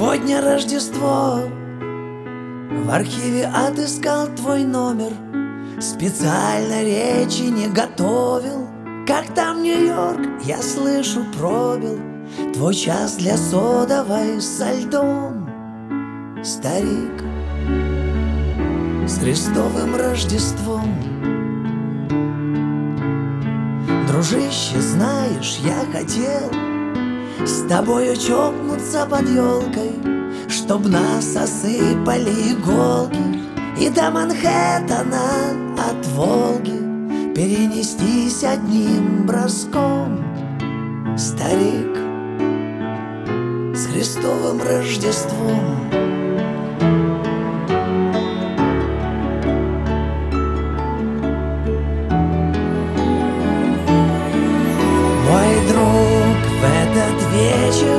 Сегодня Рождество. В архиве отыскал твой номер. Специально речи не готовил. Как там Нью-Йорк, я слышу, пробил твой час для содовой со льдом. Старик, с Христовым Рождеством. Дружище, знаешь, я хотел с тобою чокнуться под елкой, чтоб нас осыпали иголки, и до Манхэттена от Волги перенестись одним броском. Старик, с Христовым Рождеством. Мой друг, в этот вечер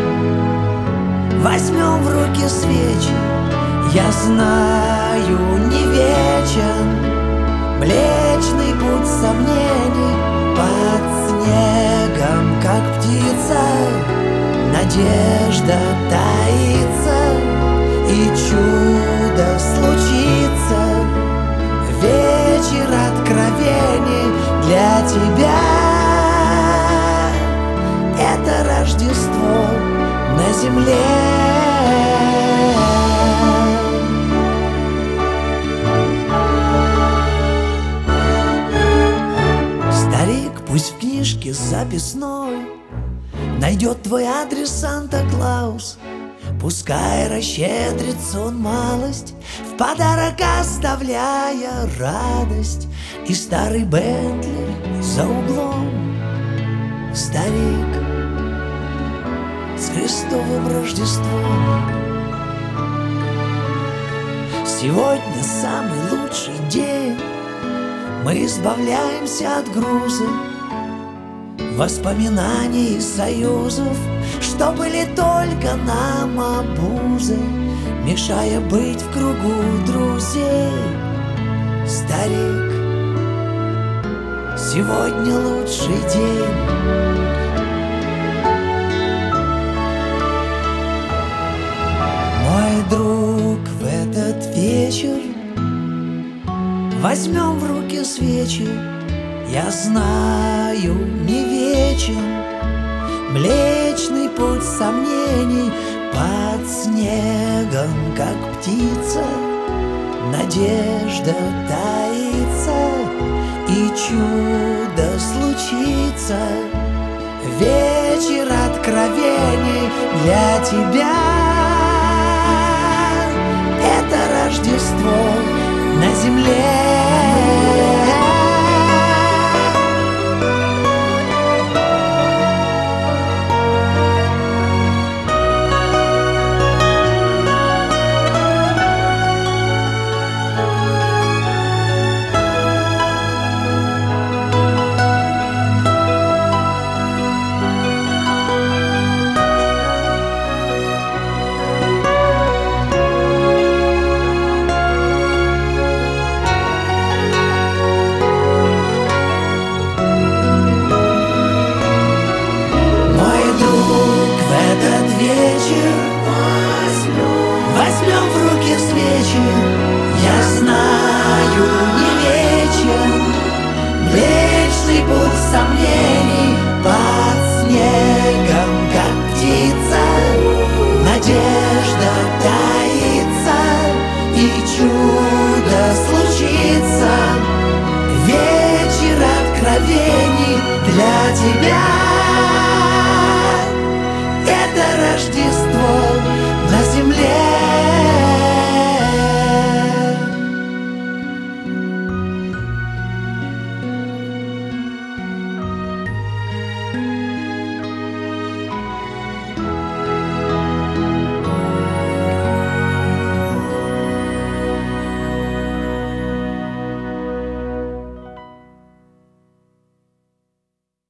возьмем в руки свечи. Я знаю, не вечен Млечный путь сомнений. Под снегом, как птица, надежда таится, и чудо случится. Вечер откровений для тебя. Это Рождество на земле. Старик, пусть в книжке записной найдет твой адрес Санта-Клаус. Пускай расщедрится он малость, в подарок оставляя радость и старый Бентли за углом. Старик, с Христовым Рождеством. Сегодня самый лучший день. Мы избавляемся от груза воспоминаний и союзов, что были только нам обузой, мешая быть в кругу друзей. Старик, сегодня лучший день. Мой друг, в этот вечер возьмем в руки свечи. Я знаю, не вечен Млечный путь сомнений. Под снегом, как птица, надежда таится, и чудо случится. Вечер откровений для тебя. Это Рождество на земле. Возьмем в руки свечи. Я знаю, не вечен Млечный путь сомнений. Под снегом, как птица, надежда таится, и чудо случится. Вечер откровений для тебя.